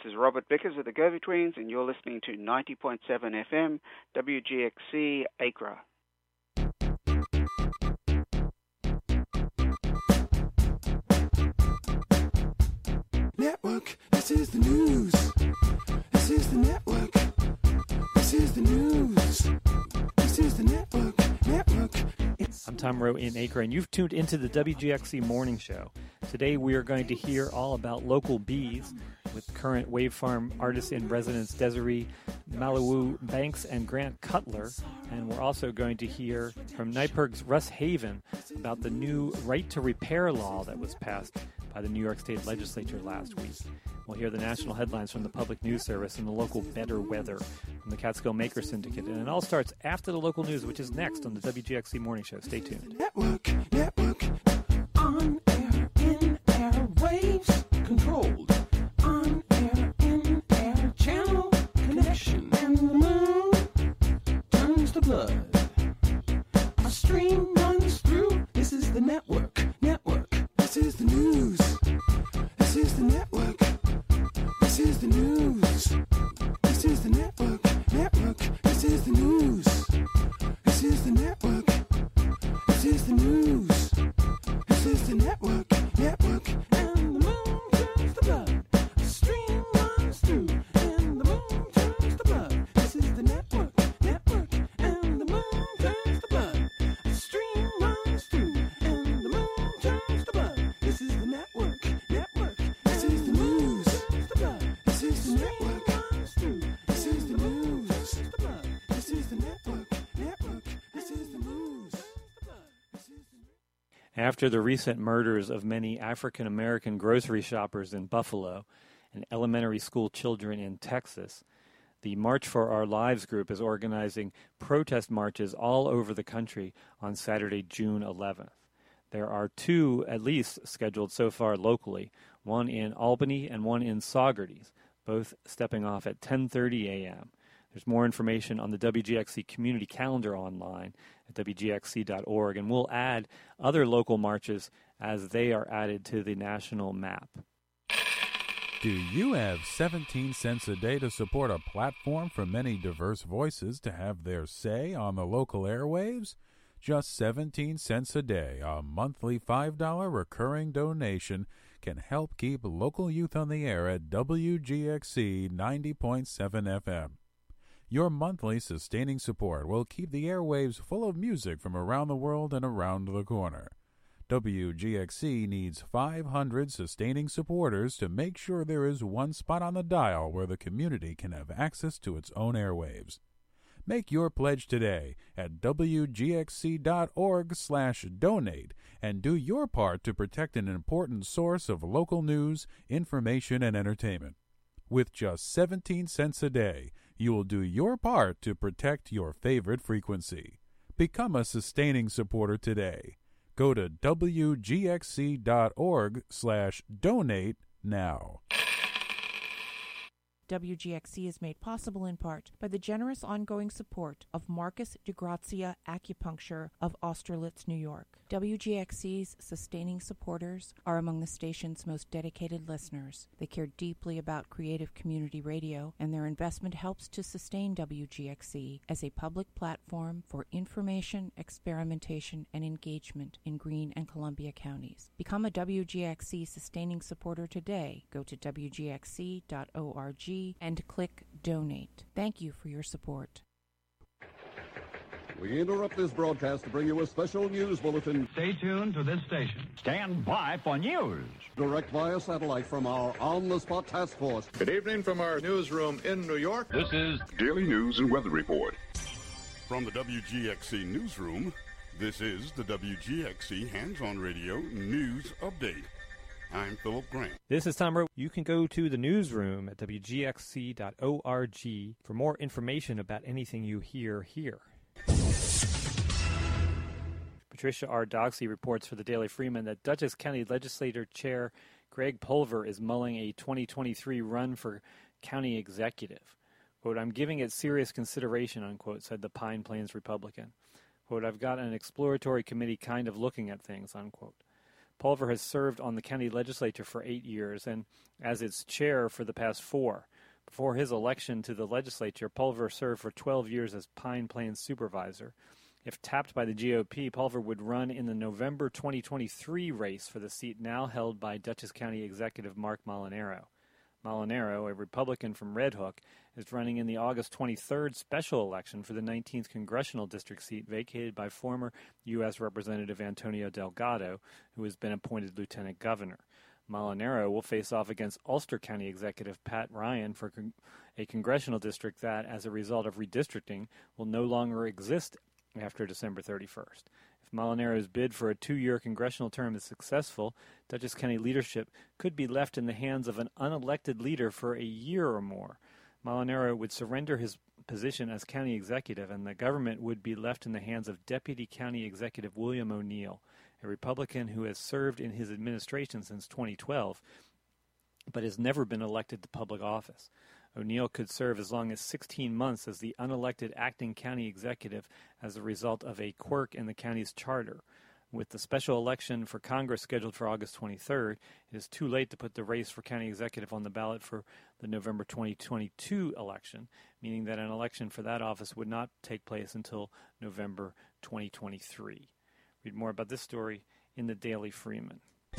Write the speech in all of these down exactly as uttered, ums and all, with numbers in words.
is Robert Vickers with the Go-Betweens, and you're listening to ninety point seven F M, W G X C, Acra. Network, this is the news. This is the network. This is the news. This is the network. Network. It's I'm Tom Rowe in Acre, and you've tuned into the W G X C Morning Show. Today we are going to hear all about local bees with current Wave Farm artist-in-residence Desiree Malawu Banks and Grant Cutler. And we're also going to hear from NYPIRG's Russ Haven about the new right to repair law that was passed by the New York State Legislature last week. We'll hear the national headlines from the Public News Service and the local Better Weather from the Catskill Maker Syndicate. And it all starts after the local news, which is next on the W G X C Morning Show. Stay tuned. network, network, on air, in air, waves, controlled, on air, in air, channel, connection, and the moon turns to blood. A stream runs through, this is the network, network, this is the news, this is the network, this is the news, this is the network, network, this is the news, this is the network. This is the news. This is the network. Network. And the moon turns to blood. A stream runs through. And the moon turns to blood. This is the network. Network. And the moon turns to blood. A stream runs through. And the moon turns to blood. This is the network. Network. This is the news. This is the network. This is the news. This is the network. Network. This is the news. After the recent murders of many African-American grocery shoppers in Buffalo and elementary school children in Texas, the March for Our Lives group is organizing protest marches all over the country on Saturday, June eleventh. There are two, at least, scheduled so far locally, one in Albany and one in Saugerties, both stepping off at ten thirty a.m. There's more information on the W G X C community calendar online at W G X C dot org, and we'll add other local marches as they are added to the national map. Do you have seventeen cents a day to support a platform for many diverse voices to have their say on the local airwaves? Just seventeen cents a day, a monthly five dollars recurring donation, can help keep local youth on the air at W G X C ninety point seven F M. Your monthly sustaining support will keep the airwaves full of music from around the world and around the corner. W G X C needs five hundred sustaining supporters to make sure there is one spot on the dial where the community can have access to its own airwaves. Make your pledge today at W G X C dot org slash donate and do your part to protect an important source of local news, information, and entertainment. With just seventeen cents a day, you will do your part to protect your favorite frequency. Become a sustaining supporter today. Go to W G X C dot org slash donate now. W G X C is made possible in part by the generous ongoing support of Marcus DeGrazia Acupuncture of Austerlitz, New York. W G X C's sustaining supporters are among the station's most dedicated listeners. They care deeply about creative community radio, and their investment helps to sustain W G X C as a public platform for information, experimentation, and engagement in Greene and Columbia counties. Become a W G X C sustaining supporter today. Go to W G X C dot org and click Donate. Thank you for your support. We interrupt this broadcast to bring you a special news bulletin. Stay tuned to this station. Stand by for news. Direct via satellite from our on-the-spot task force. Good evening from our newsroom in New York. This is Daily News and Weather Report. From the W G X C newsroom, this is the W G X C Hands-On Radio News Update. I'm Philip Grant. This is Tom Rowe. You can go to the newsroom at W G X C dot org for more information about anything you hear here. Patricia R. Doxey reports for the Daily Freeman that Dutchess County Legislature Chair Greg Pulver is mulling a twenty twenty-three run for county executive. Quote, I'm giving it serious consideration, unquote, said the Pine Plains Republican. Quote, I've got an exploratory committee kind of looking at things, unquote. Pulver has served on the county legislature for eight years and as its chair for the past four. Before his election to the legislature, Pulver served for twelve years as Pine Plains supervisor. If tapped by the G O P, Pulver would run in the November twenty twenty-three race for the seat now held by Dutchess County Executive Mark Molinaro. Molinaro, a Republican from Red Hook, is running in the August twenty-third special election for the nineteenth congressional district seat vacated by former U S Representative Antonio Delgado, who has been appointed lieutenant governor. Molinaro will face off against Ulster County Executive Pat Ryan for con- a congressional district that, as a result of redistricting, will no longer exist after December thirty-first. If Molinaro's bid for a two-year congressional term is successful, Dutchess County leadership could be left in the hands of an unelected leader for a year or more. Molinaro would surrender his position as county executive, and the government would be left in the hands of Deputy County Executive William O'Neill, a Republican who has served in his administration since twenty twelve, but has never been elected to public office. O'Neill could serve as long as sixteen months as the unelected acting county executive as a result of a quirk in the county's charter. With the special election for Congress scheduled for August twenty-third, it is too late to put the race for county executive on the ballot for the November twenty twenty-two election, meaning that an election for that office would not take place until November twenty twenty-three. Read more about this story in the Daily Freeman.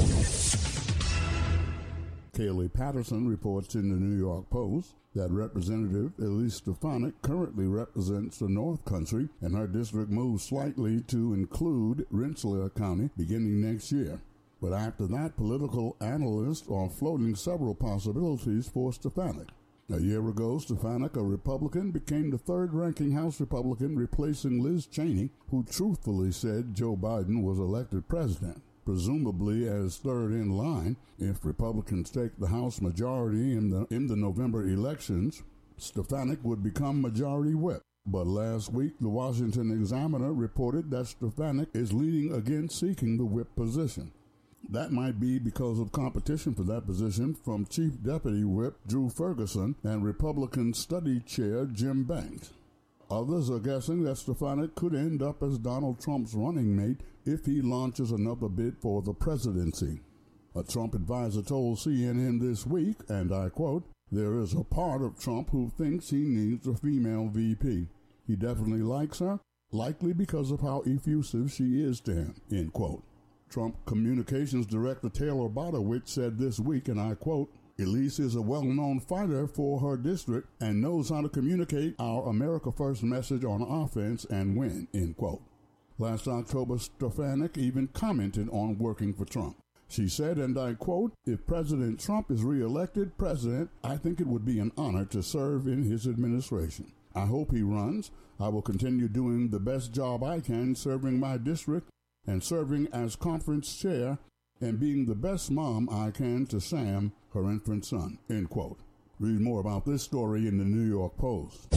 Kaylee Patterson reports in the New York Post that Representative Elise Stefanik currently represents the North Country, and her district moves slightly to include Rensselaer County beginning next year. But after that, political analysts are floating several possibilities for Stefanik. A year ago, Stefanik, a Republican, became the third-ranking House Republican, replacing Liz Cheney, who truthfully said Joe Biden was elected president. Presumably as third in line, if Republicans take the House majority in the in the November elections, Stefanik would become majority whip. But last week, the Washington Examiner reported that Stefanik is leaning against seeking the whip position. That might be because of competition for that position from Chief Deputy Whip Drew Ferguson and Republican Study Chair Jim Banks. Others are guessing that Stefanik could end up as Donald Trump's running mate if he launches another bid for the presidency. A Trump advisor told C N N this week, and I quote, "There is a part of Trump who thinks he needs a female V P. He definitely likes her, likely because of how effusive she is to him," end quote. Trump Communications Director Taylor Botowich said this week, and I quote, "Elise is a well-known fighter for her district and knows how to communicate our America First message on offense and win," end quote. Last October, Stefanik even commented on working for Trump. She said, and I quote, "If President Trump is reelected president, I think it would be an honor to serve in his administration. I hope he runs. I will continue doing the best job I can serving my district and serving as conference chair and being the best mom I can to Sam, her infant son," end quote. Read more about this story in the New York Post.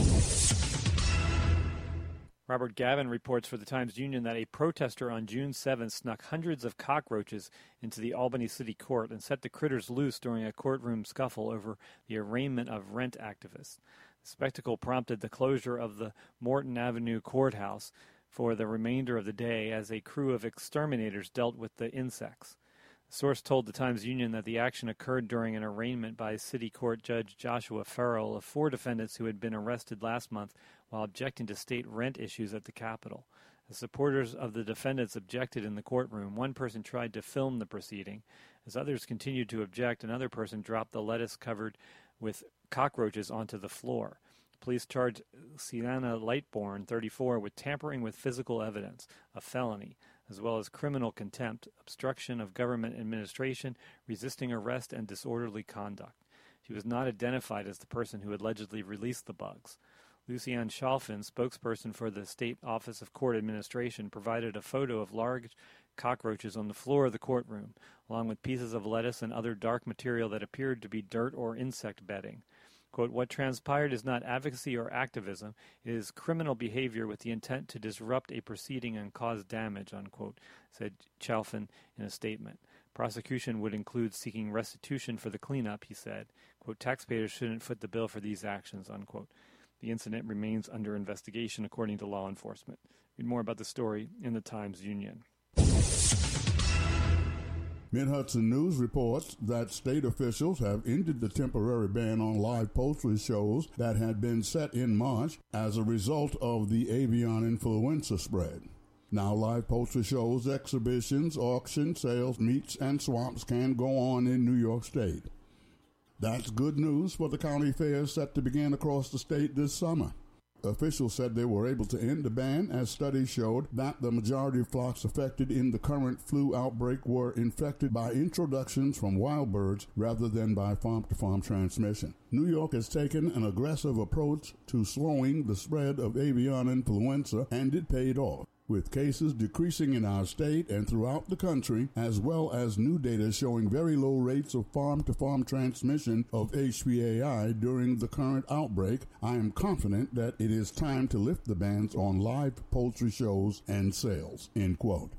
Robert Gavin reports for the Times-Union that a protester on June seventh snuck hundreds of cockroaches into the Albany City Court and set the critters loose during a courtroom scuffle over the arraignment of rent activists. The spectacle prompted the closure of the Morton Avenue courthouse for the remainder of the day as a crew of exterminators dealt with the insects. A source told the Times-Union that the action occurred during an arraignment by City Court Judge Joshua Farrell of four defendants who had been arrested last month while objecting to state rent issues at the Capitol. As supporters of the defendants objected in the courtroom, one person tried to film the proceeding. As others continued to object, another person dropped the lettuce covered with cockroaches onto the floor. Police charged Sienna Lightbourne, thirty-four, with tampering with physical evidence, a felony, as well as criminal contempt, obstruction of government administration, resisting arrest, and disorderly conduct. She was not identified as the person who allegedly released the bugs. Lucianne Chalfin, spokesperson for the State Office of Court Administration, provided a photo of large cockroaches on the floor of the courtroom, along with pieces of lettuce and other dark material that appeared to be dirt or insect bedding. Quote, "What transpired is not advocacy or activism. It is criminal behavior with the intent to disrupt a proceeding and cause damage," unquote, said Chalfin in a statement. Prosecution would include seeking restitution for the cleanup, he said. Quote, "Taxpayers shouldn't foot the bill for these actions," unquote. The incident remains under investigation, according to law enforcement. Read more about the story in the Times-Union. Mid-Hudson News reports that state officials have ended the temporary ban on live poultry shows that had been set in March as a result of the avian influenza spread. Now live poultry shows, exhibitions, auctions, sales, meets, and swamps can go on in New York State. That's good news for the county fairs set to begin across the state this summer. Officials said they were able to end the ban as studies showed that the majority of flocks affected in the current flu outbreak were infected by introductions from wild birds rather than by farm-to-farm transmission. New York has taken an aggressive approach to slowing the spread of avian influenza, and it paid off, with cases decreasing in our state and throughout the country, as well as new data showing very low rates of farm-to-farm transmission of H P A I during the current outbreak. I am confident that it is time to lift the bans on live poultry shows and sales." End quote.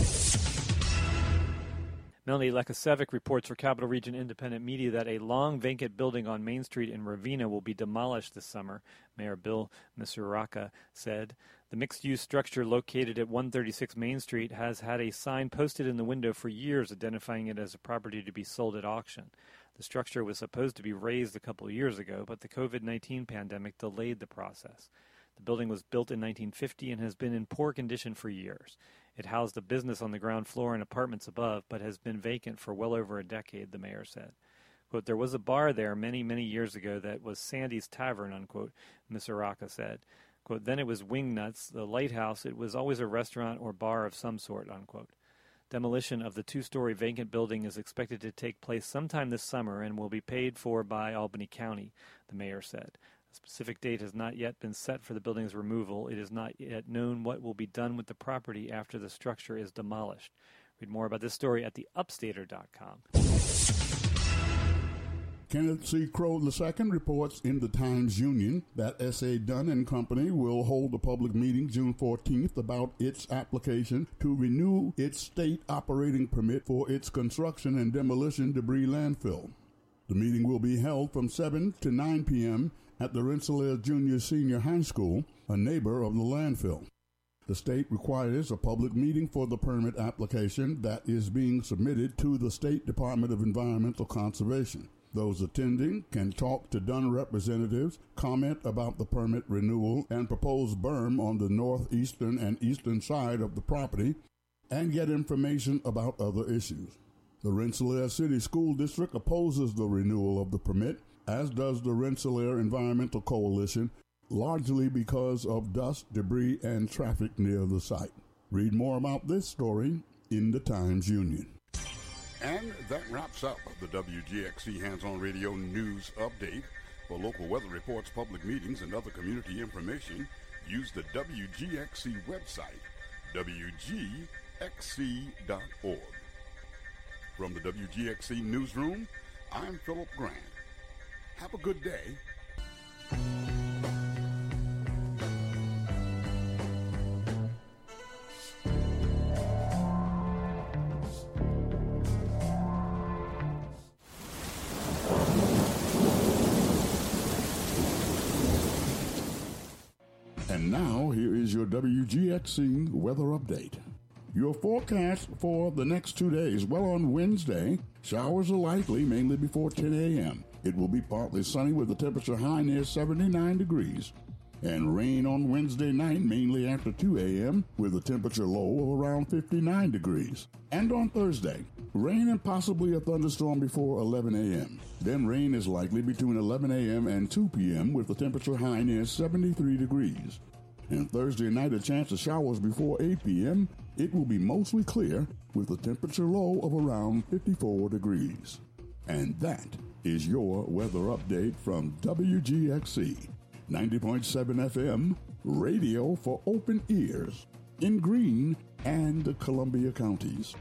Melanie Lekasevic reports for Capital Region Independent Media that a long vacant building on Main Street in Ravenna will be demolished this summer, Mayor Bill Misuraka said. The mixed-use structure located at one thirty-six Main Street has had a sign posted in the window for years identifying it as a property to be sold at auction. The structure was supposed to be razed a couple of years ago, but the covid nineteen pandemic delayed the process. The building was built in nineteen fifty and has been in poor condition for years. It housed a business on the ground floor and apartments above, but has been vacant for well over a decade, the mayor said. Quote, "There was a bar there many, many years ago that was Sandy's Tavern," unquote, Misuraka said. Quote, "Then it was Wingnuts, the Lighthouse. It was always a restaurant or bar of some sort," unquote. Demolition of the two-story vacant building is expected to take place sometime this summer and will be paid for by Albany County, the mayor said. A specific date has not yet been set for the building's removal. It is not yet known what will be done with the property after the structure is demolished. Read more about this story at the upstater dot com. Kenneth C. Crow the Second reports in the Times-Union that S A. Dunn and Company will hold a public meeting June fourteenth about its application to renew its state operating permit for its construction and demolition debris landfill. The meeting will be held from seven to nine p.m. at the Rensselaer Junior Senior High School, a neighbor of the landfill. The state requires a public meeting for the permit application that is being submitted to the State Department of Environmental Conservation. Those attending can talk to Dunn representatives, comment about the permit renewal and proposed berm on the northeastern and eastern side of the property, and get information about other issues. The Rensselaer City School District opposes the renewal of the permit, as does the Rensselaer Environmental Coalition, largely because of dust, debris, and traffic near the site. Read more about this story in the Times-Union. And that wraps up the W G X C Hands-On Radio News Update. For local weather reports, public meetings, and other community information, use the W G X C website, W G X C dot org. From the W G X C Newsroom, I'm Philip Grant. Have a good day. And now, here is your W G X C weather update. Your forecast for the next two days. Well, on Wednesday, showers are likely, mainly before ten a.m. It will be partly sunny with a temperature high near seventy-nine degrees. And rain on Wednesday night, mainly after two a.m., with a temperature low of around fifty-nine degrees. And on Thursday, rain and possibly a thunderstorm before eleven a.m. Then rain is likely between eleven a.m. and two p.m. with a temperature high near seventy-three degrees. And Thursday night, a chance of showers before eight p.m. It will be mostly clear with a temperature low of around fifty-four degrees. And that is your weather update from W G X C, ninety point seven F M, radio for open ears, in Greene and the Columbia counties.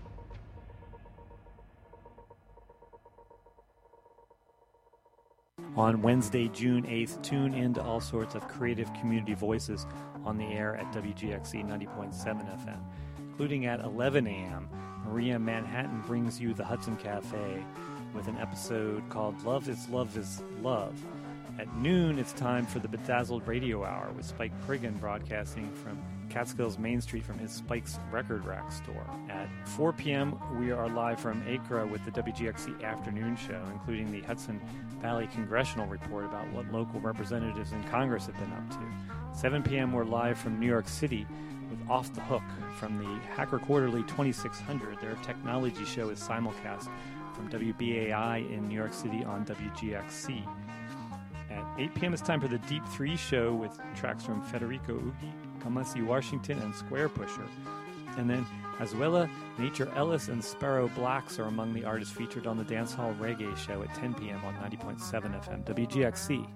On Wednesday, June eighth, tune in to all sorts of creative community voices on the air at W G X C ninety point seven F M, including at eleven a.m. Maria Manhattan brings you the Hudson Cafe with an episode called Love is Love is Love. At noon, it's time for the Bedazzled Radio Hour with Spike Priggan broadcasting from Catskills Main Street from his Spike's Record Rack store. At four p.m., we are live from Acra with the W G X C Afternoon Show, including the Hudson Valley Congressional Report about what local representatives in Congress have been up to. seven p.m., we're live from New York City with Off the Hook from the Hacker Quarterly twenty-six hundred. Their technology show is simulcast from W B A I in New York City on W G X C. At eight p.m., it's time for the Deep Three Show with tracks from Federico Ughi, Kamasi Washington, and Square Pusher. And then Azuela, Nature Ellis, and Sparrow Blacks are among the artists featured on the Dancehall Reggae Show at ten p.m. on ninety point seven F M W G X C.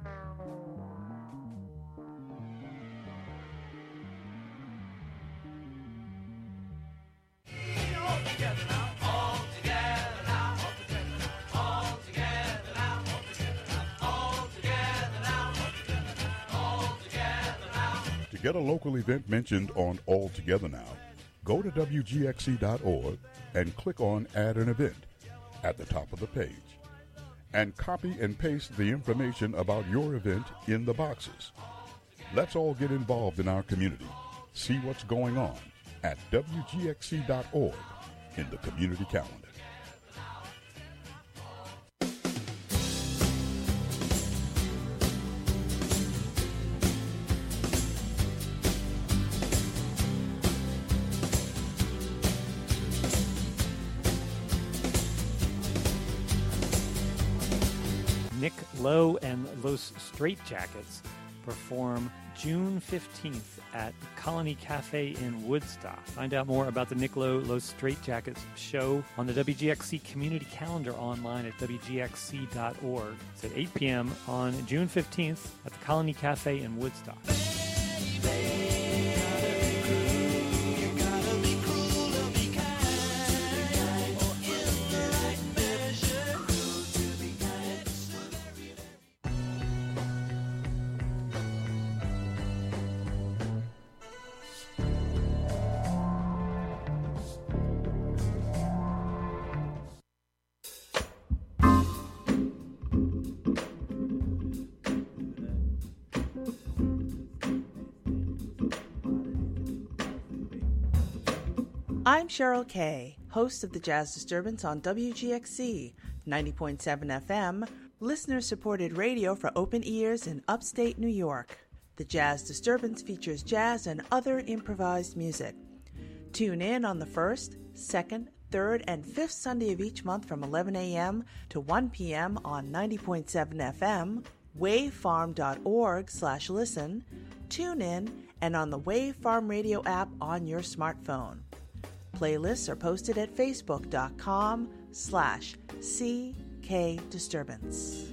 To get a local event mentioned on All Together Now, go to W G X C dot org and click on Add an Event at the top of the page. And copy and paste the information about your event in the boxes. Let's all get involved in our community. See what's going on at W G X C dot org in the community calendar. Nick Lowe and Los Straitjackets perform June fifteenth at Colony Cafe in Woodstock. Find out more about the Nick Lowe Los Straitjackets show on the W G X C community calendar online at W G X C dot org. It's at eight p.m. on June fifteenth at the Colony Cafe in Woodstock. I'm Cheryl Kay, host of the Jazz Disturbance on W G X C, ninety point seven F M, listener-supported radio for open ears in upstate New York. The Jazz Disturbance features jazz and other improvised music. Tune in on the first, second, third, and fifth Sunday of each month from eleven a.m. to one p.m. on ninety point seven F M, wavefarm.org slash listen, tune in, and on the Wave Farm Radio app on your smartphone. Playlists are posted at facebook.com slash CK Disturbance.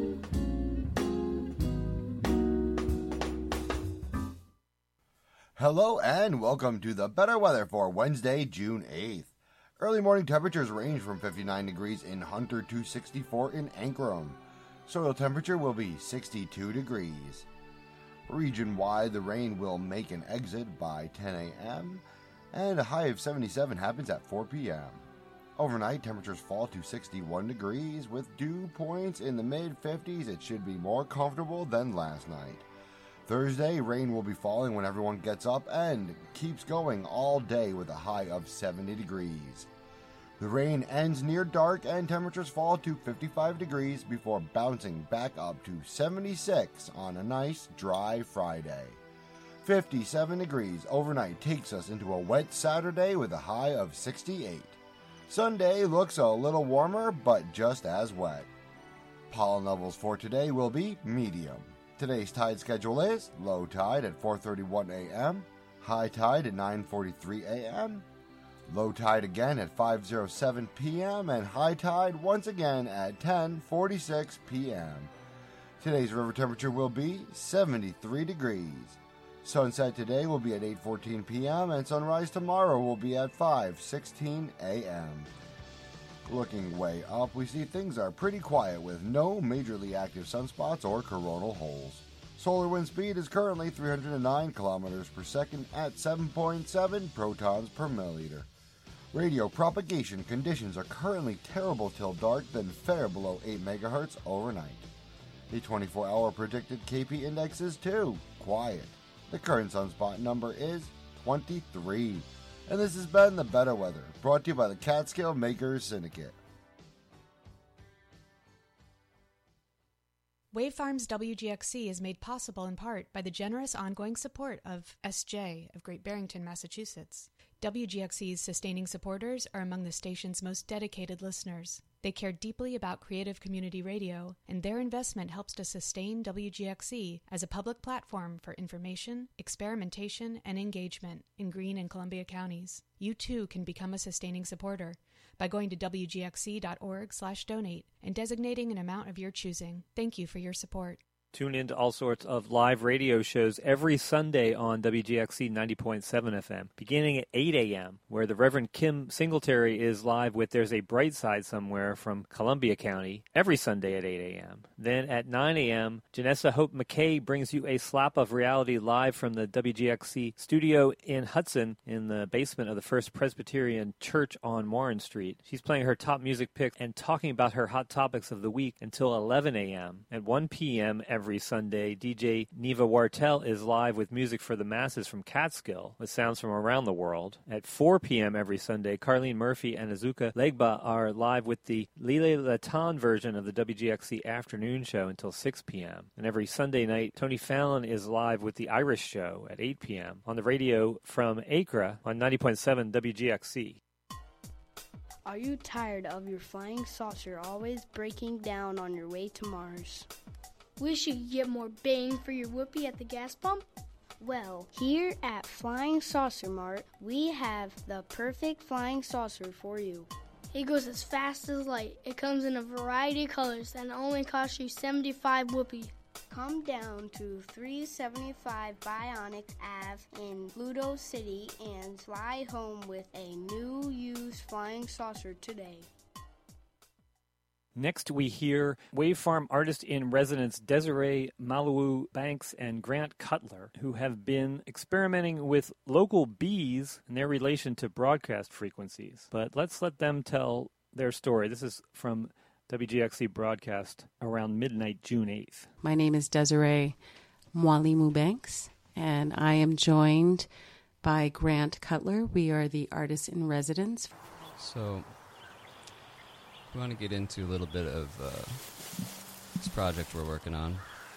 Hello and welcome to the better weather for Wednesday, June eighth. Early morning temperatures range from fifty-nine degrees in Hunter to sixty-four in Ankrum. Soil temperature will be sixty-two degrees. Region-wide, the rain will make an exit by ten a.m., and a high of seventy-seven happens at four p.m. Overnight, temperatures fall to sixty-one degrees, with dew points in the mid-fifties. It should be more comfortable than last night. Thursday, rain will be falling when everyone gets up and keeps going all day with a high of seventy degrees. The rain ends near dark and temperatures fall to fifty-five degrees before bouncing back up to seventy-six on a nice, dry Friday. fifty-seven degrees overnight takes us into a wet Saturday with a high of sixty-eight. Sunday looks a little warmer, but just as wet. Pollen levels for today will be medium. Today's tide schedule is low tide at four thirty-one a.m., high tide at nine forty-three a.m., low tide again at five oh seven p.m., and high tide once again at ten forty-six p.m. Today's river temperature will be seventy-three degrees. Sunset today will be at eight fourteen p.m. and sunrise tomorrow will be at five sixteen a.m. Looking way up, we see things are pretty quiet with no majorly active sunspots or coronal holes. Solar wind speed is currently three hundred nine kilometers per second at seven point seven protons per milliliter. Radio propagation conditions are currently terrible till dark, then fair below eight megahertz overnight. The twenty-four hour predicted K P index is two, quiet. The current sunspot number is twenty-three. And this has been The Better Weather, brought to you by the Catskill Makers Syndicate. Wave Farms W G X C is made possible in part by the generous ongoing support of S J of Great Barrington, Massachusetts. W G X C's sustaining supporters are among the station's most dedicated listeners. They care deeply about creative community radio, and their investment helps to sustain W G X C as a public platform for information, experimentation, and engagement in Greene and Columbia counties. You too can become a sustaining supporter by going to W G X C dot org slash donate and designating an amount of your choosing. Thank you for your support. Tune in to all sorts of live radio shows every Sunday on W G X C ninety point seven F M, beginning at eight a.m., where the Reverend Kim Singletary is live with There's a Bright Side Somewhere from Columbia County every Sunday at eight a.m. Then at nine a.m., Janessa Hope McKay brings you a slap of reality live from the W G X C studio in Hudson in the basement of the First Presbyterian Church on Warren Street. She's playing her top music picks and talking about her hot topics of the week until eleven a.m. At one p.m. every Every Sunday, D J Neva Wartel is live with music for the masses from Catskill, with sounds from around the world. At four p.m. every Sunday, Carlene Murphy and Azuka Legba are live with the Lile Latan version of the W G X C afternoon show until six p.m. And every Sunday night, Tony Fallon is live with the Irish Show at eight p.m. on the radio from Acre on ninety point seven W G X C. Are you tired of your flying saucer always breaking down on your way to Mars? Wish you could get more bang for your whoopee at the gas pump? Well, here at Flying Saucer Mart, we have the perfect flying saucer for you. It goes as fast as light. It comes in a variety of colors and only costs you seventy-five whoopee. Come down to three seventy-five Bionic Avenue in Pluto City and fly home with a new used flying saucer today. Next, we hear Wave Farm artist-in-residence Desiree Malawu Banks and Grant Cutler, who have been experimenting with local bees and their relation to broadcast frequencies. But let's let them tell their story. This is from W G X C broadcast around midnight, June eighth. My name is Desiree Mwalimu Banks, and I am joined by Grant Cutler. We are the artists-in-residence. So we want to get into a little bit of uh, this project we're working on.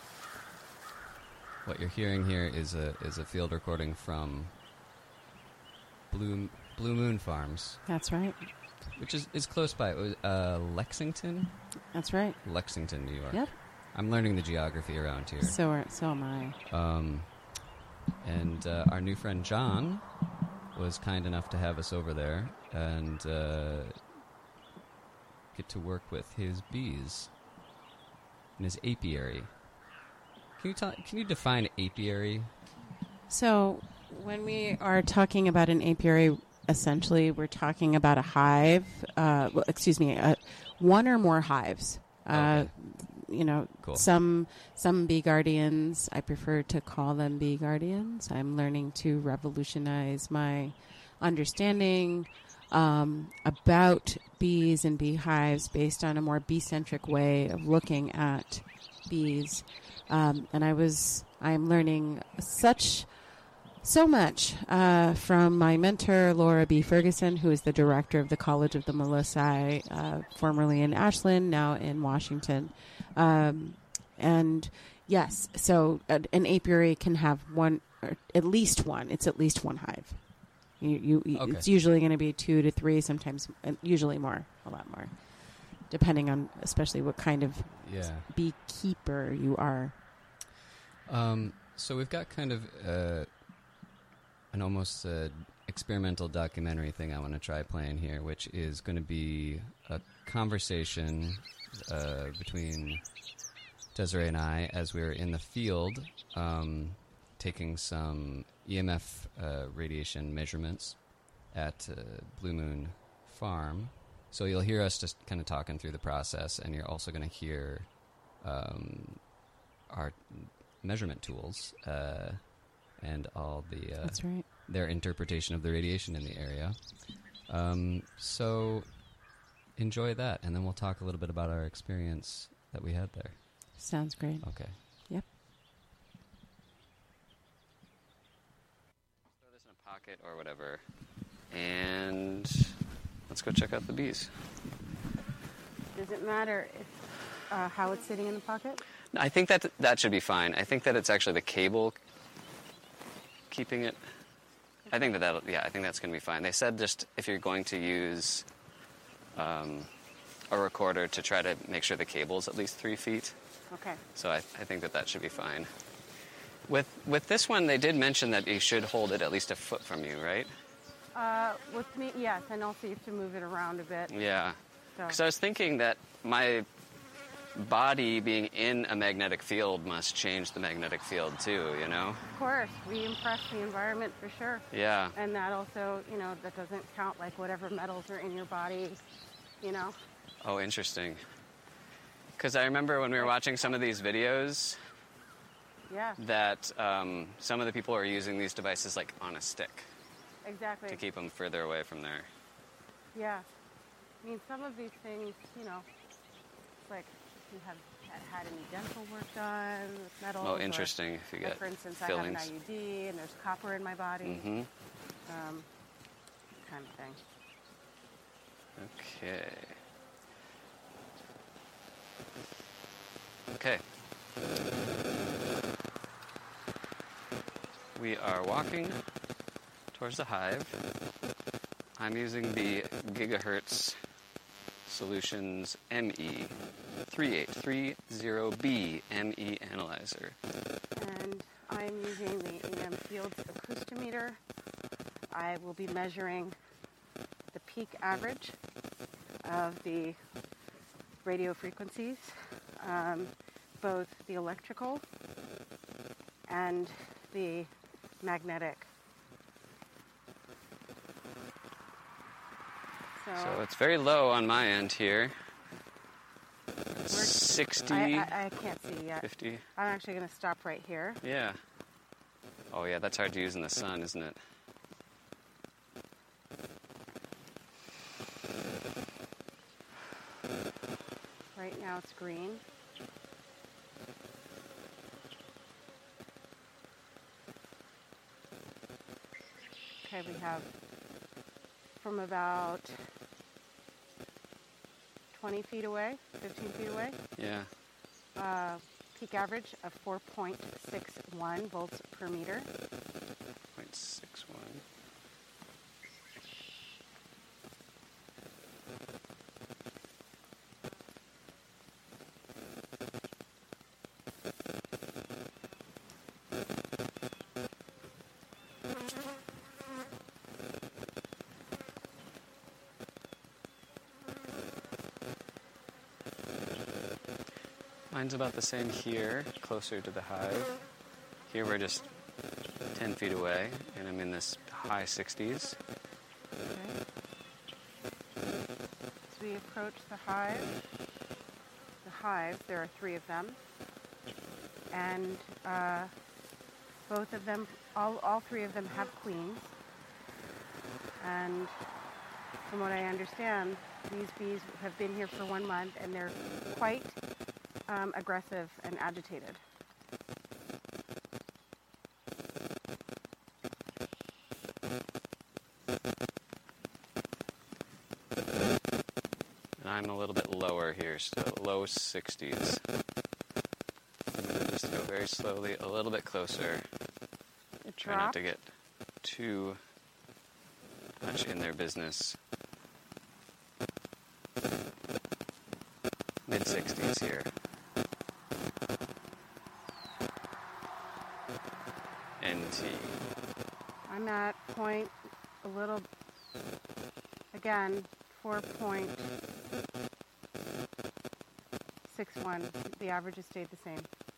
What you're hearing here is a is a field recording from Blue Blue Moon Farms. That's right. Which is, is close by. Uh, Lexington? That's right. Lexington, New York. Yep. I'm learning the geography around here. So are, so am I. Um, and uh, our new friend John was kind enough to have us over there and uh, get to work with his bees in his apiary. Can you talk, Can you define apiary? So when we are talking about an apiary, essentially we're talking about a hive. Uh, well, excuse me, uh, one or more hives. Uh, okay. You know, cool. some some bee guardians, I prefer to call them bee guardians. I'm learning to revolutionize my understanding um, about bees and beehives based on a more bee-centric way of looking at bees. Um, and I was, I'm learning such, so much uh, from my mentor, Laura B. Ferguson, who is the director of the College of the Melissae, uh, formerly in Ashland, now in Washington. Um, and yes, so an, an apiary can have one, or at least one. It's at least one hive. You, you, okay. It's usually going to be two to three, sometimes, uh, usually more, a lot more, depending on especially what kind of yeah. beekeeper you are. Um, so we've got kind of uh, an almost uh, experimental documentary thing I want to try playing here, which is going to be a conversation uh, between Desiree and I as we were in the field um, taking some E M F uh, radiation measurements at uh, Blue Moon Farm. So you'll hear us just kind of talking through the process, and you're also going to hear um, our measurement tools uh, and all the uh, That's right. their interpretation of the radiation in the area. Um, so enjoy that, and then we'll talk a little bit about our experience that we had there. Sounds great. Okay. Yep. Throw this in a pocket or whatever. And let's go check out the bees. Does it matter if, uh, how it's sitting in the pocket? I think that that should be fine. I think that it's actually the cable keeping it. I think that that yeah, I think that's going to be fine. They said just if you're going to use um, a recorder to try to make sure the cable's at least three feet. Okay. So I, I think that that should be fine. With with this one, they did mention that you should hold it at least a foot from you, right? Uh, with me, yes, and also you have to move it around a bit. Yeah. So. Because I was thinking that my body being in a magnetic field must change the magnetic field too, you know? Of course, we impress the environment for sure. Yeah. And that also, you know, that doesn't count like whatever metals are in your body, you know? Oh, interesting. Because I remember when we were watching some of these videos, yeah, that um, some of the people are using these devices like on a stick. Exactly. To keep them further away from there. Yeah. I mean, some of these things, you know, it's like if you have had any dental work done with metals. Oh, interesting. Or, if you like get for instance, fillings. I have an I U D and there's copper in my body. Mm-hmm. Um, kind of thing. Okay. Okay. We are walking towards the hive. I'm using the Gigahertz Solutions M E three eight three zero B M E analyzer. And I'm using the A M Fields acoustometer. I will be measuring the peak average of the radio frequencies, um, both the electrical and the magnetic. So, So it's very low on my end here. sixty. I, I, I can't see yet. fifty. I'm actually going to stop right here. Yeah. Oh, yeah, that's hard to use in the sun, isn't it? Right now it's green. Okay, we have from about twenty feet away, fifteen feet away. Yeah. Uh, peak average of four point six one volts per meter. zero point six one. Mine's about the same here, closer to the hive. Here we're just ten feet away, and I'm in this high sixties. Okay. As we approach the hive, the hive, there are three of them, and uh, both of them, all, all three of them have queens, and from what I understand, these bees have been here for one month, and they're quite um, aggressive and agitated. And I'm a little bit lower here still, low sixties. I'm going to just go very slowly, a little bit closer. It Try not dropped. to get too much in their business. mid sixties here. N T. I'm at point a little, again, four point six one. The average has stayed the same.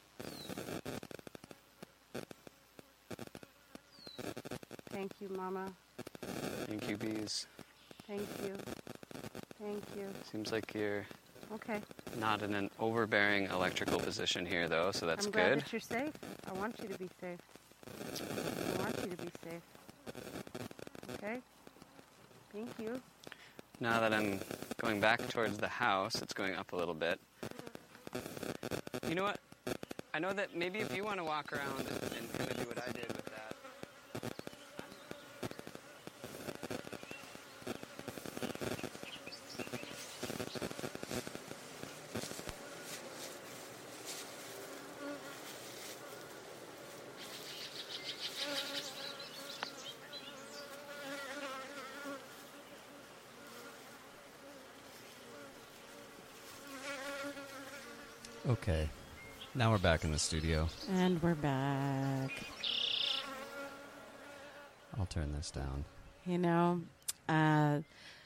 Thank you, Mama. Thank you, bees. Thank you. Thank you. Seems like you're Okay. not in an overbearing electrical position here, though, so that's I'm glad good. that you're safe. I want you to be safe. I want you to be safe. Okay? Thank you. Now that I'm going back towards the house, it's going up a little bit. You know what? I know that maybe if you want to walk around and, and kind of do what I did with that. Okay. Now we're back in the studio. And we're back. I'll turn this down. You know, uh,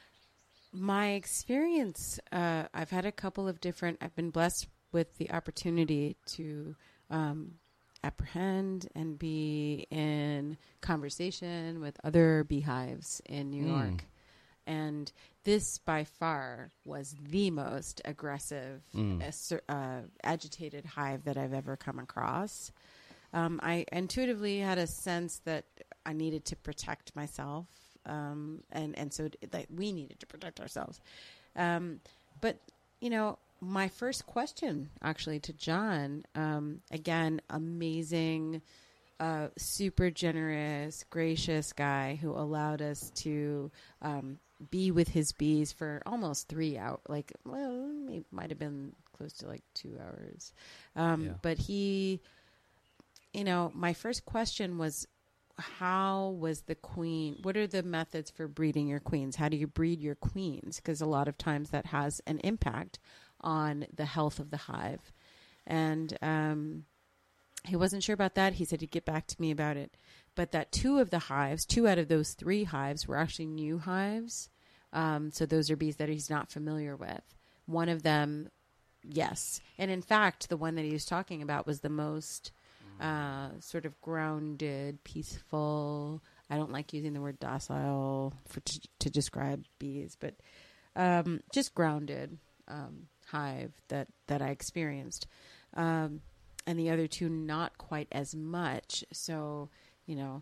my experience, uh, I've had a couple of different, I've been blessed with the opportunity to um, apprehend and be in conversation with other beehives in New Mm. York. And this, by far, was the most aggressive, Mm. asser- uh, agitated hive that I've ever come across. Um, I intuitively had a sense that I needed to protect myself, um, and and so d- that we needed to protect ourselves. Um, but you know, my first question actually to John, um, again, amazing. Uh, super generous, gracious guy who allowed us to um, be with his bees for almost three hours. Like, well, it might have been close to like two hours. Um, Yeah. But he, you know, my first question was, how was the queen? What are the methods for breeding your queens? How do you breed your queens? Because a lot of times that has an impact on the health of the hive. And, um, he wasn't sure about that. He said he'd get back to me about it. But that two of the hives, two out of those three hives were actually new hives. Um, so those are bees that he's not familiar with. One of them, yes. And in fact, the one that he was talking about was the most uh, sort of grounded, peaceful. I don't like using the word docile for to, to describe bees, but um, just grounded um, hive that, that I experienced. Um And the other two, not quite as much. So, you know,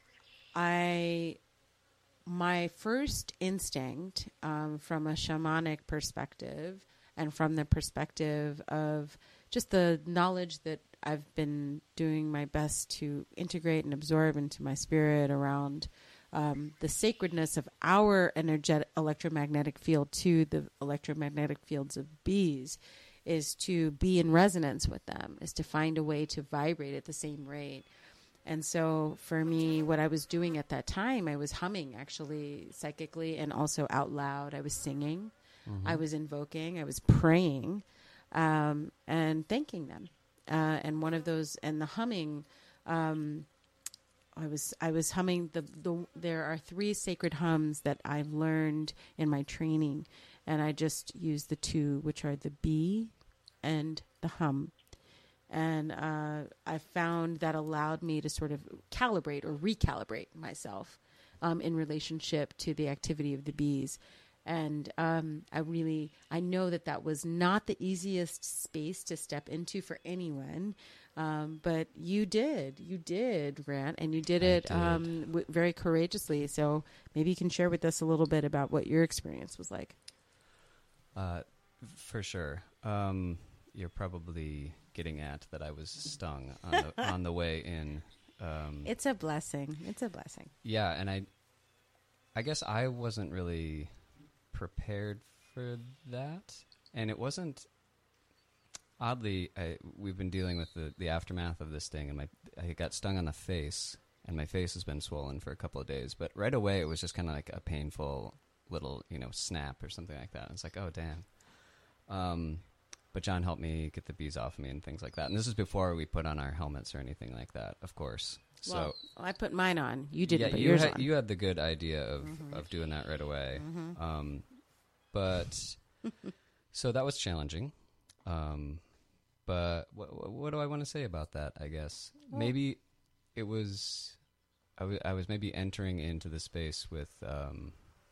I, my first instinct um, from a shamanic perspective and from the perspective of just the knowledge that I've been doing my best to integrate and absorb into my spirit around um, the sacredness of our energetic electromagnetic field to the electromagnetic fields of bees, is to be in resonance with them, is to find a way to vibrate at the same rate. And so for me, what I was doing at that time, I was humming actually psychically and also out loud. I was singing, Mhm. I was invoking, I was praying, um, and thanking them. Uh, and one of those, and the humming, um, I was I was humming the, the there are three sacred hums that I've learned in my training, and I just use the two, which are the bee and the hum. And uh, I found that allowed me to sort of calibrate or recalibrate myself um, in relationship to the activity of the bees. And um, I really, I know that that was not the easiest space to step into for anyone. Um, but you did, you did, Rant, and you did I it did. Um, w- very courageously. So maybe you can share with us a little bit about what your experience was like. Uh, for sure. Um, you're probably getting at that I was stung on the, on the way in. Um, It's a blessing. It's a blessing. yeah, and I, I guess I wasn't really prepared for that, and it wasn't. Oddly, I, we've been dealing with the, the aftermath of this sting, and my I got stung on the face, and my face has been swollen for a couple of days. But right away, it was just kind of like a painful little, you know, snap or something like that. And it's like, oh, damn. Um, but John helped me get the bees off of me and things like that. And this is before we put on our helmets or anything like that, of course. Well, So I put mine on. You didn't yeah, put you yours had, on. You had the good idea of, Mhm. of doing that right away. Mhm. Um, but so that was challenging. Um, but what, what do I want to say about that? I guess Well- maybe it was I, w- I was maybe entering into the space with um,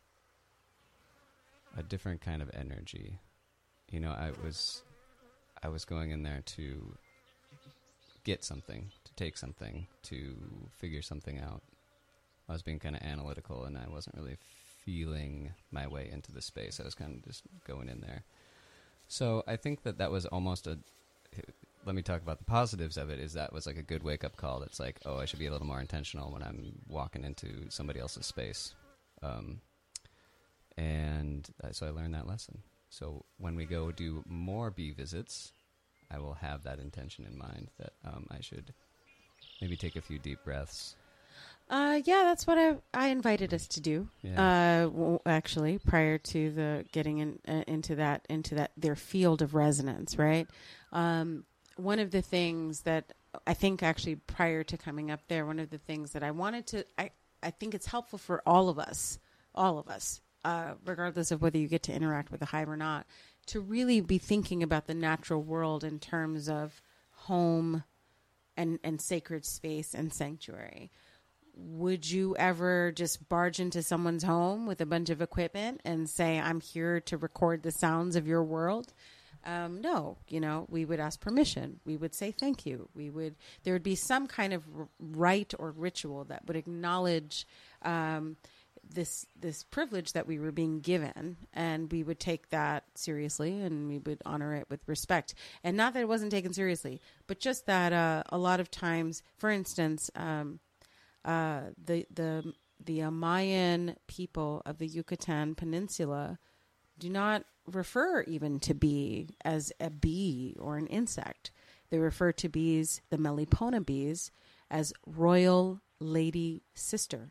a different kind of energy. You know, I was I was going in there to get something, to take something, to figure something out. I was being kind of analytical, and I wasn't really feeling my way into the space. I was kind of just going in there. So I think that that was almost a, let me talk about the positives of it. Is that was like a good wake up call. That's like, oh, I should be a little more intentional when I'm walking into somebody else's space. Um, and uh, so I learned that lesson. So when we go do more bee visits, I will have that intention in mind that um, I should maybe take a few deep breaths. Uh, yeah, that's what I I invited us to do. Yeah. Uh, w- actually, prior to the getting in, uh, into that into that their field of resonance, right? Um, one of the things that I think actually prior to coming up there, one of the things that I wanted to, I I think it's helpful for all of us, all of us, uh, regardless of whether you get to interact with the hive or not, to really be thinking about the natural world in terms of home and and sacred space and sanctuary. Would you ever just barge into someone's home with a bunch of equipment and say, I'm here to record the sounds of your world? Um, no, you know, we would ask permission. We would say thank you. We would, there would be some kind of r- rite or ritual that would acknowledge um, this this privilege that we were being given, and we would take that seriously and we would honor it with respect. And not that it wasn't taken seriously, but just that uh, a lot of times, for instance, um, Uh, the the the Amayan people of the Yucatan Peninsula do not refer even to bee as a bee or an insect. They refer to bees, the Melipona bees, as royal lady sister.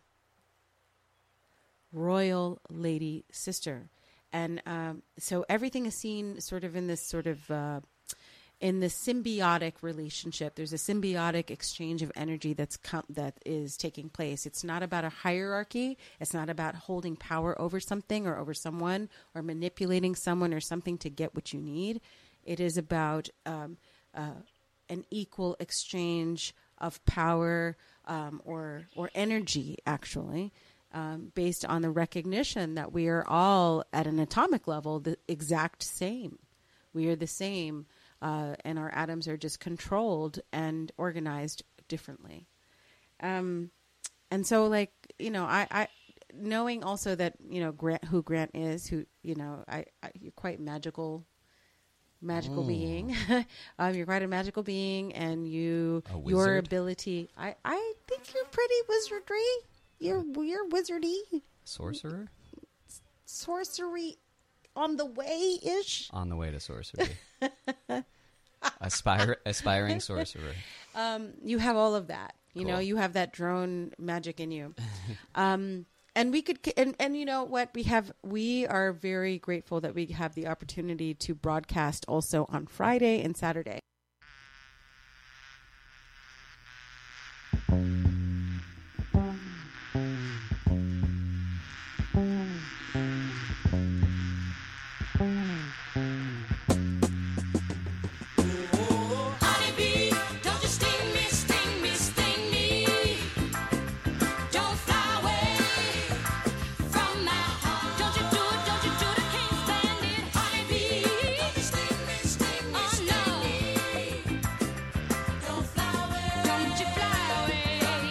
Royal lady sister. And um, so everything is seen sort of in this sort of... Uh, in the symbiotic relationship. There's a symbiotic exchange of energy that's com- that is taking place. It's not about a hierarchy. It's not about holding power over something or over someone or manipulating someone or something to get what you need. It is about um, uh, an equal exchange of power um, or or energy, actually, um, based on the recognition that we are all at an atomic level the exact same. We are the same. Uh, and our atoms are just controlled and organized differently. Um, and so, like, you know, I, I knowing also that, you know, Grant, who Grant is, who, you know, I, I you're quite magical, magical oh. being. um, you're quite a magical being, and you, a your wizard? ability, I, I think you're pretty wizardry. You're, you're wizardy. Sorcerer? Sorcery on the way-ish. On the way to sorcery. Aspire, aspiring sorcerer. Um, you have all of that. You Cool. know, you have that drone magic in you. um, and we could, and, and you know what, we have, we are very grateful that we have the opportunity to broadcast also on Friday and Saturday. Don't you fly away.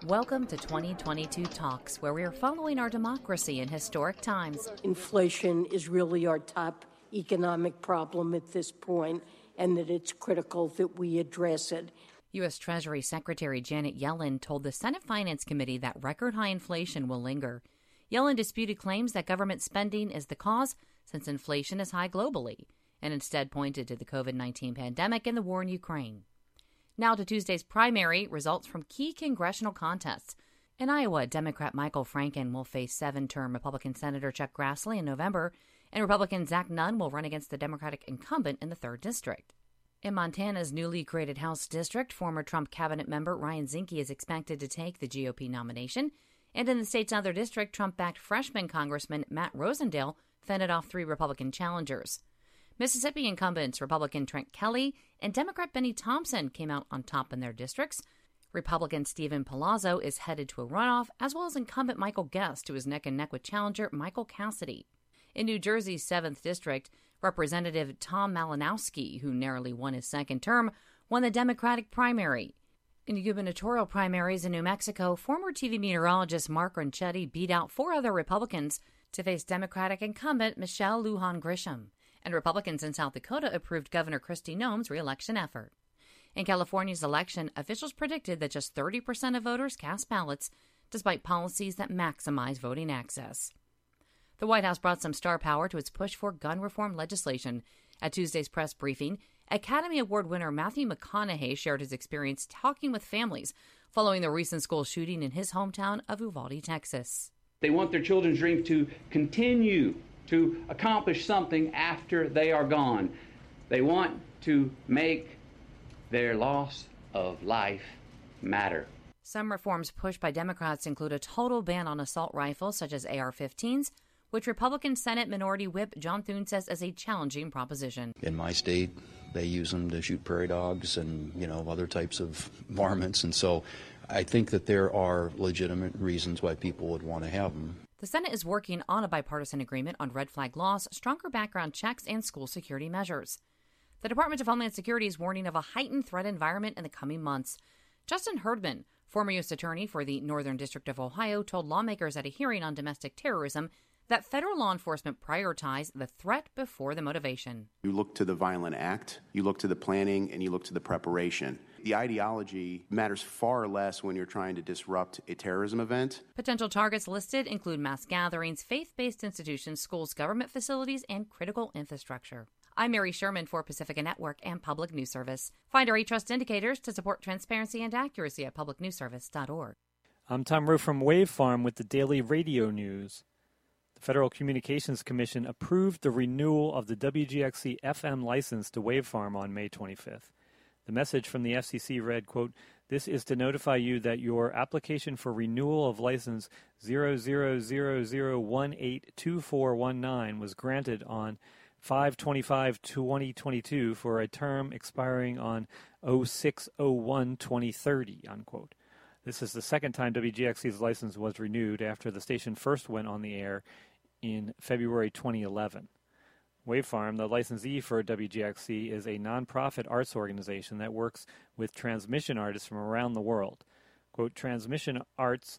Welcome to twenty twenty-two Talks, where we are following our democracy in historic times. Inflation is really our top economic problem at this point, and that it's critical that we address it. U S. Treasury Secretary Janet Yellen told the Senate Finance Committee that record-high inflation will linger. Yellen disputed claims that government spending is the cause, since inflation is high globally, and instead pointed to the covid nineteen pandemic and the war in Ukraine. Now to Tuesday's primary, results from key congressional contests. In Iowa, Democrat Michael Franken will face seven-term Republican Senator Chuck Grassley in November, and Republican Zach Nunn will run against the Democratic incumbent in the third District. In Montana's newly created House District, former Trump cabinet member Ryan Zinke is expected to take the G O P nomination, and in the state's other district, Trump-backed freshman Congressman Matt Rosendale fended off three Republican challengers. Mississippi incumbents Republican Trent Kelly and Democrat Benny Thompson came out on top in their districts. Republican Stephen Palazzo is headed to a runoff, as well as incumbent Michael Guest, who is neck and neck with challenger Michael Cassidy. In New Jersey's seventh District, Representative Tom Malinowski, who narrowly won his second term, won the Democratic primary. In the gubernatorial primaries in New Mexico, former T V meteorologist Mark Ronchetti beat out four other Republicans to face Democratic incumbent Michelle Lujan Grisham. And Republicans in South Dakota approved Governor Kristi Noem's re-election effort. In California's election, officials predicted that just thirty percent of voters cast ballots, despite policies that maximize voting access. The White House brought some star power to its push for gun reform legislation. At Tuesday's press briefing, Academy Award winner Matthew McConaughey shared his experience talking with families following the recent school shooting in his hometown of Uvalde, Texas. They want their children's dreams to continue to accomplish something after they are gone. They want to make their loss of life matter. Some reforms pushed by Democrats include a total ban on assault rifles such as A R fifteens, which Republican Senate Minority Whip John Thune says is a challenging proposition. In my state, they use them to shoot prairie dogs and, you know, other types of varmints, and so I think that there are legitimate reasons why people would want to have them. The Senate is working on a bipartisan agreement on red flag laws, stronger background checks, and school security measures. The Department of Homeland Security is warning of a heightened threat environment in the coming months. Justin Herdman, former U S attorney for the Northern District of Ohio, told lawmakers at a hearing on domestic terrorism that federal law enforcement prioritize the threat before the motivation. You look to the violent act, you look to the planning, and you look to the preparation. The ideology matters far less when you're trying to disrupt a terrorism event. Potential targets listed include mass gatherings, faith-based institutions, schools, government facilities, and critical infrastructure. I'm Mary Sherman for Pacifica Network and Public News Service. Find our eTrust indicators to support transparency and accuracy at public news service dot org. I'm Tom Rowe from Wave Farm with the Daily Radio News. The Federal Communications Commission approved the renewal of the W G X C F M license to Wave Farm on May twenty-fifth. The message from the F C C read, quote, "This is to notify you that your application for renewal of license zero zero zero zero one eight two four one nine was granted on five twenty-five twenty twenty-two for a term expiring on oh six oh one twenty thirty, unquote. This is the second time W G X C's license was renewed after the station first went on the air in February twenty eleven. Wave Farm, the licensee for W G X C, is a nonprofit arts organization that works with transmission artists from around the world. Quote, transmission arts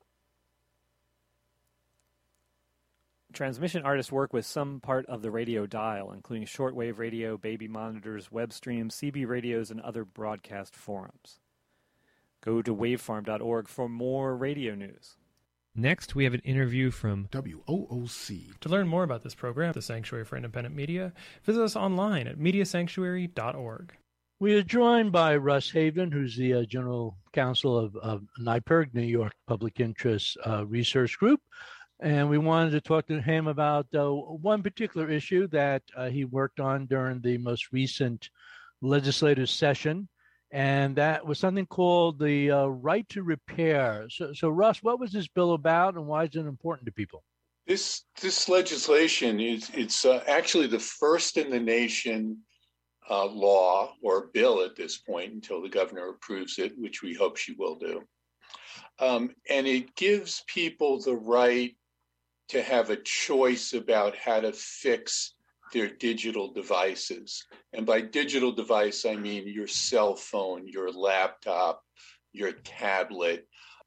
Transmission artists work with some part of the radio dial, including shortwave radio, baby monitors, web streams, C B radios, and other broadcast forums. Go to wavefarm dot org for more radio news. Next, we have an interview from W O O C. To learn more about this program, the Sanctuary for Independent Media, visit us online at media sanctuary dot org. We are joined by Russ Haven, who's the uh, General Counsel of, of NYPIRG, New York Public Interest uh, Research Group. And we wanted to talk to him about uh, one particular issue that uh, he worked on during the most recent legislative session. And that was something called the uh, right to repair. So, so, Russ, what was this bill about, and why is it important to people? This this legislation is it's uh, actually the first in the nation uh, law or bill at this point until the governor approves it, which we hope she will do. Um, and it gives people the right to have a choice about how to fix their digital devices. And by digital device, I mean your cell phone, your laptop, your tablet.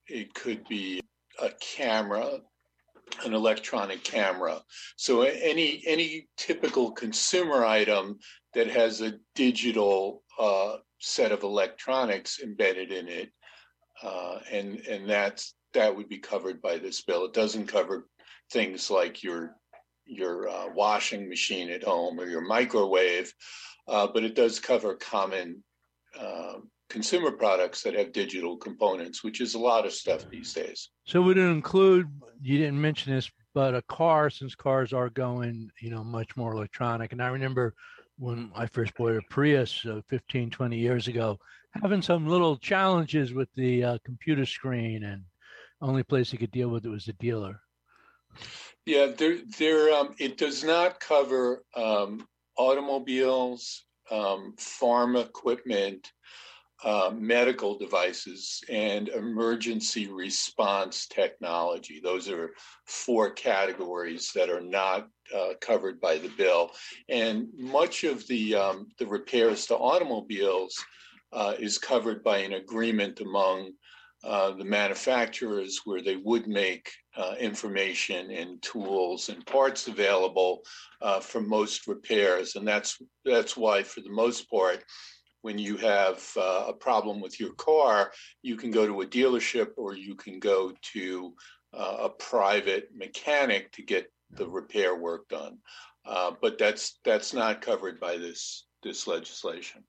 it could be a camera, an electronic camera. So any any typical consumer item that has a digital uh, set of electronics embedded in it, uh, and and that's that would be covered by this bill. It doesn't cover things like your your uh, washing machine at home or your microwave, uh, but it does cover common uh, consumer products that have digital components, which is a lot of stuff these days. So would it include, you didn't mention this, but a car, since cars are going, you know, much more electronic. And I remember when I first bought a Prius uh, fifteen, twenty years ago, having some little challenges with the uh, computer screen, and only place you could deal with it was the dealer. Yeah, there, there. Um, it does not cover um, automobiles, um, farm equipment, uh, medical devices, and emergency response technology. Those are four categories that are not uh, covered by the bill. And much of the um, the repairs to automobiles uh, is covered by an agreement among uh, the manufacturers, where they would make uh, information and tools and parts available uh, for most repairs. And that's that's why, for the most part, when you have uh, a problem with your car, you can go to a dealership or you can go to uh, a private mechanic to get the repair work done. Uh, but that's that's not covered by this this legislation.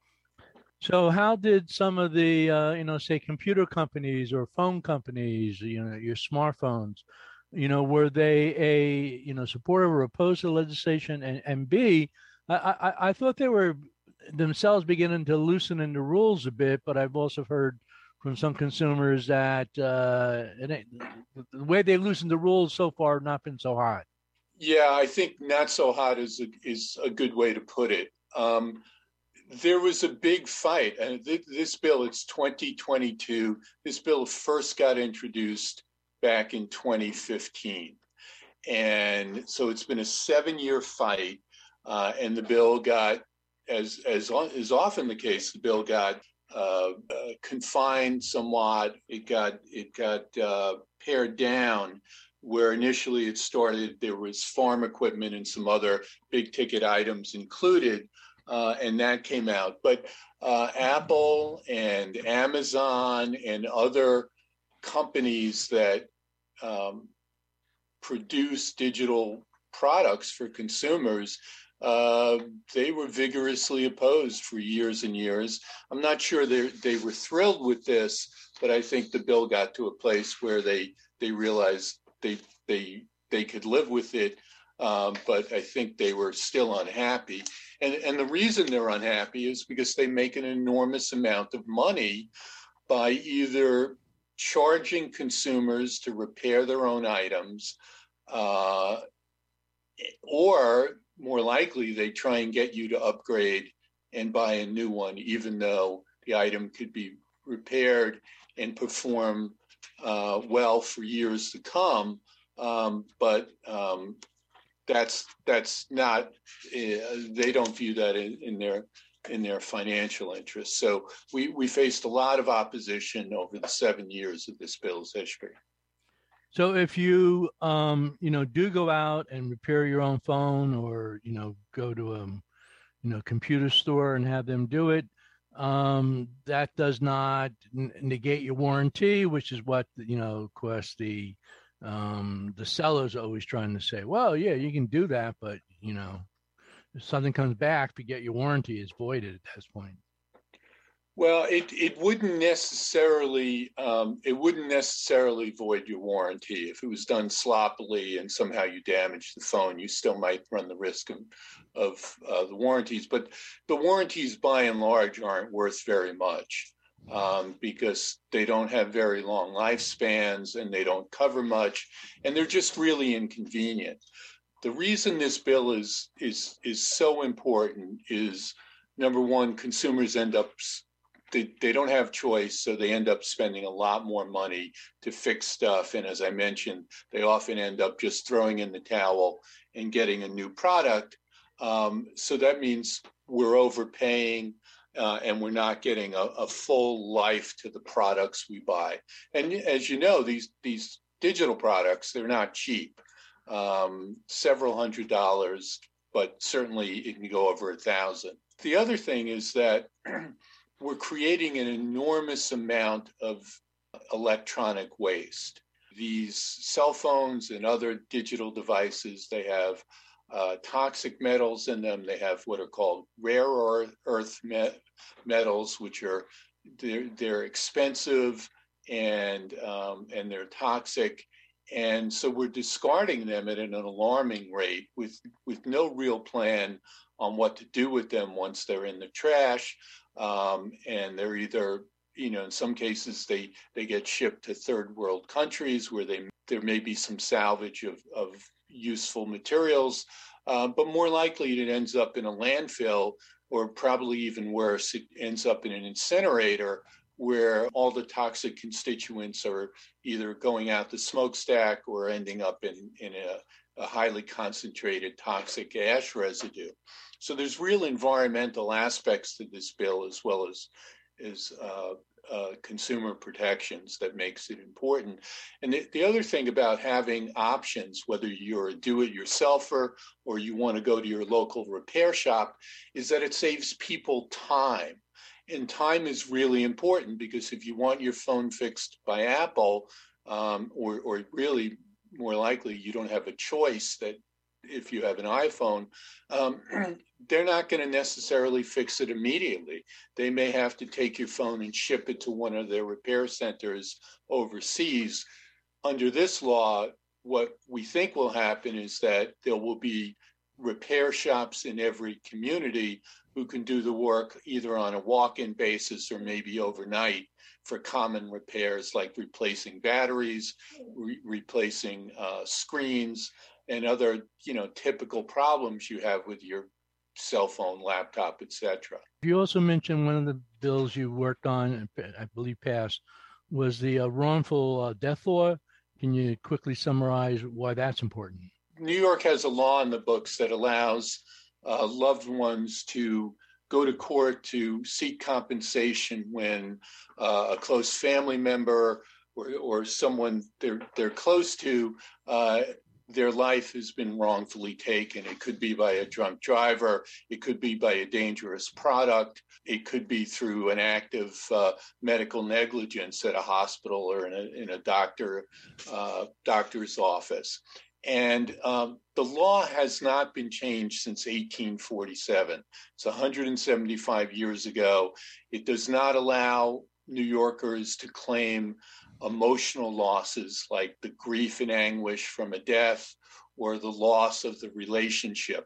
So how did some of the, uh, you know, say computer companies or phone companies, you know, your smartphones, you know, were they a, you know, supportive or opposed to the legislation? And, and B, I, I, I thought they were themselves beginning to loosen in the rules a bit, but I've also heard from some consumers that uh, it the way they loosened the rules so far have not been so hot. Yeah, I think not so hot is a, is a good way to put it. Um, there was a big fight, and th- this bill, it's twenty twenty-two. This bill first got introduced back in twenty fifteen. And so it's been a seven-year fight, uh, and the bill got, as as is often the case, the bill got uh, uh, confined somewhat. It got it got uh, pared down. Where initially it started, there was farm equipment and some other big ticket items included, uh, and that came out. But uh, Apple and Amazon and other companies that um, produce digital products for consumers, uh, they were vigorously opposed for years and years. I'm not sure they they were thrilled with this, but I think the bill got to a place where they they realized they they they could live with it, um, but I think they were still unhappy. And and the reason they're unhappy is because they make an enormous amount of money by either charging consumers to repair their own items, uh, or more likely they try and get you to upgrade and buy a new one, even though the item could be repaired and perform uh, well for years to come. Um, but um, that's that's not. Uh, they don't view that in, in their in their financial interests. So we we faced a lot of opposition over the seven years of this bill's history. So if you um, you know do go out and repair your own phone, or you know go to a you know computer store and have them do it, um, that does not n- negate your warranty, which is what you know. Of course, the um, the seller's always trying to say, well, yeah, you can do that, but you know, if something comes back, forget your warranty is voided at this point. Well, it, it wouldn't necessarily um, it wouldn't necessarily void your warranty. If it was done sloppily and somehow you damaged the phone, you still might run the risk of, of uh, the warranties. But the warranties, by and large, aren't worth very much um, because they don't have very long lifespans and they don't cover much, and they're just really inconvenient. The reason this bill is is is so important is, number one, consumers end up They, they don't have choice, so they end up spending a lot more money to fix stuff. And as I mentioned, they often end up just throwing in the towel and getting a new product. Um, so that means we're overpaying. uh, and we're not getting a, a full life to the products we buy. And as you know, these these digital products, they're not cheap, um, several hundred dollars, but certainly it can go over a thousand. The other thing is that we're creating an enormous amount of electronic waste. These cell phones and other digital devices, they have uh, toxic metals in them. They have what are called rare earth met- metals, which are they're, they're expensive and um, and they're toxic. And so we're discarding them at an alarming rate with, with no real plan on what to do with them once they're in the trash. Um, and they're either, you know, in some cases they, they get shipped to third world countries where they there may be some salvage of, of useful materials, uh, but more likely it ends up in a landfill, or probably even worse, it ends up in an incinerator where all the toxic constituents are either going out the smokestack or ending up in, in a, a highly concentrated toxic ash residue. So there's real environmental aspects to this bill, as well as, as uh, uh, consumer protections, that makes it important. And the, the other thing about having options, whether you're a do-it-yourselfer or you want to go to your local repair shop, is that it saves people time. And time is really important, because if you want your phone fixed by Apple, um, or, or really more likely you don't have a choice, that if you have an iPhone, um, they're not going to necessarily fix it immediately. They may have to take your phone and ship it to one of their repair centers overseas. Under this law, what we think will happen is that there will be repair shops in every community who can do the work either on a walk-in basis or maybe overnight for common repairs like replacing batteries, re- replacing uh, screens, and other, you know, typical problems you have with your cell phone, laptop, et cetera. You also mentioned one of the bills you worked on, I believe passed, was the uh, wrongful uh, death law. Can you quickly summarize why that's important? New York has a law in the books that allows uh, loved ones to go to court to seek compensation when uh, a close family member or, or someone they're they're close to, uh, their life has been wrongfully taken. It could be by a drunk driver. It could be by a dangerous product. It could be through an act of uh, medical negligence at a hospital or in a, in a doctor uh, doctor's office. And um, the law has not been changed since eighteen forty-seven. It's one hundred seventy-five years ago. It does not allow New Yorkers to claim emotional losses like the grief and anguish from a death or the loss of the relationship.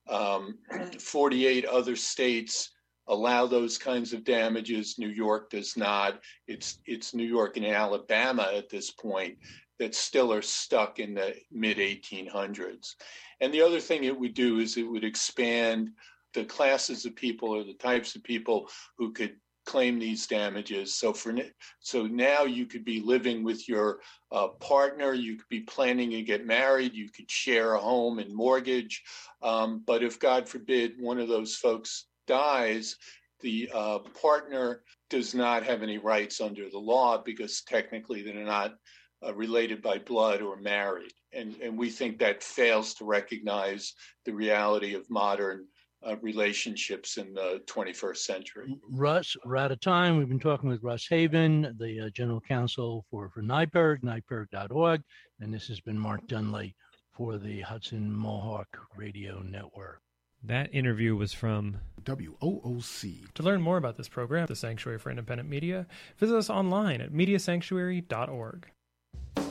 Um, forty-eight other states allow those kinds of damages. New York does not. It's, it's New York and Alabama at this point that still are stuck in the mid eighteen hundreds. And the other thing it would do is it would expand the classes of people or the types of people who could claim these damages. So for so now you could be living with your uh, partner, you could be planning to get married, you could share a home and mortgage. Um, but if, God forbid, one of those folks dies, the uh, partner does not have any rights under the law because technically they're not uh, related by blood or married. And, and we think that fails to recognize the reality of modern Uh, relationships in the twenty-first century. Russ, we're out of time. We've been talking with Russ Haven, the uh, general counsel for, for NYPIRG, N Y P I R G dot org. And this has been Mark Dunley for the Hudson Mohawk Radio Network. That interview was from W O O C. To learn more about this program, the Sanctuary for Independent Media, visit us online at media sanctuary dot org.